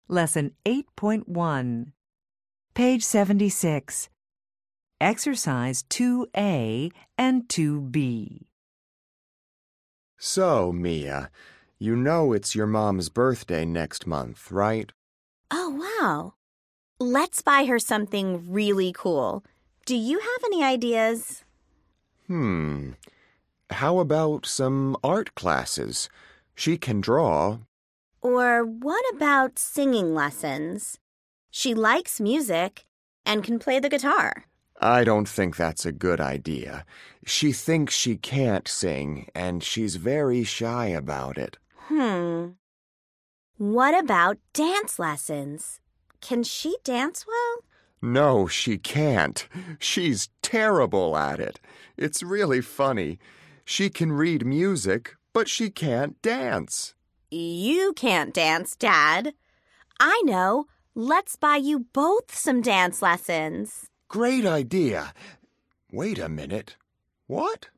Lesson 8.1. Page 76. Exercise 2A and 2B. So, Mia, you know it's your mom's birthday next month, right? Oh, wow. Let's buy her something really cool. Do you have any ideas? How about some art classes? She can draw. Or what about singing lessons? She likes music and can play the guitar. I don't think that's a good idea. She thinks she can't sing, and she's very shy about it. What about dance lessons? Can she dance well? No, she can't. She's terrible at it. It's really funny. She can read music, but she can't dance. You can't dance, Dad. I know. Let's buy you both some dance lessons. Great idea. Wait a minute. What?